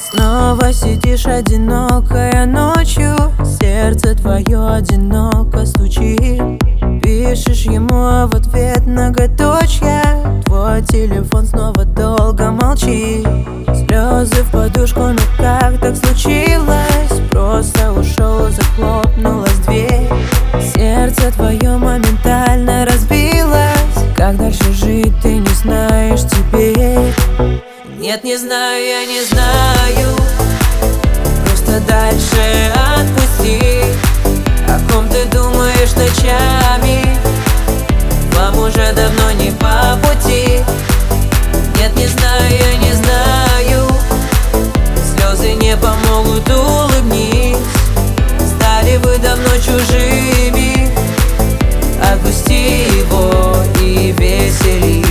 Снова сидишь одинокая ночью, сердце твое одиноко стучит. Пишешь ему в ответ многоточья, твой телефон снова долго молчит. Слезы в подушку, но как так случилось? Просто ушел, захлопнулась дверь. Сердце твое моментально разбилось. Как дальше жить, ты не знаешь теперь. Нет, не знаю, я не знаю. Просто дальше отпусти. О ком ты думаешь ночами? Вам уже давно не по пути. Нет, не знаю, я не знаю. Слезы не помогут, улыбнись. Стали вы давно чужими. Отпусти его и веселись.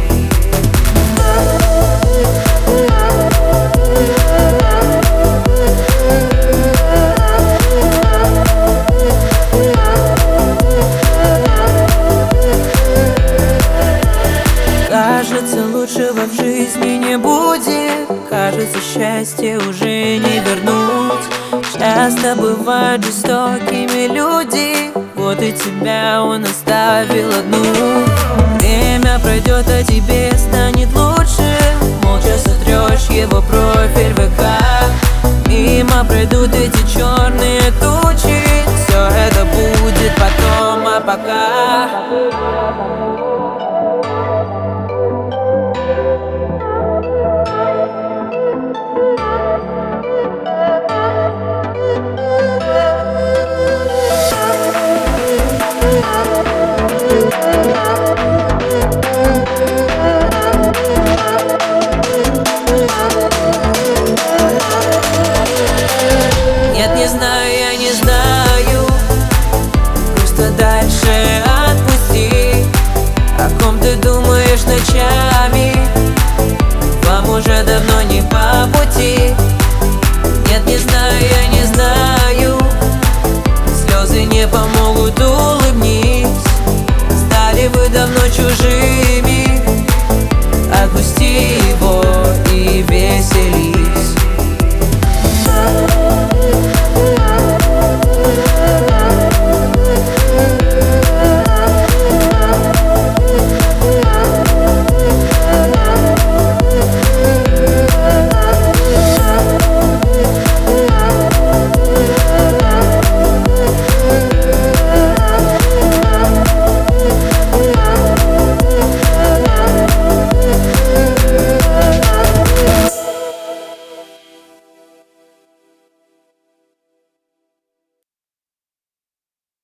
Кажется, лучшего в жизни не будет. Кажется, счастье уже не вернуть. Часто бывают жестокими люди. Вот и тебя он оставил одну. Время пройдет, а тебе станет лучше. Молча сотрешь его профиль ВК. Мимо пройдут эти черные тучи. Все это будет потом, а пока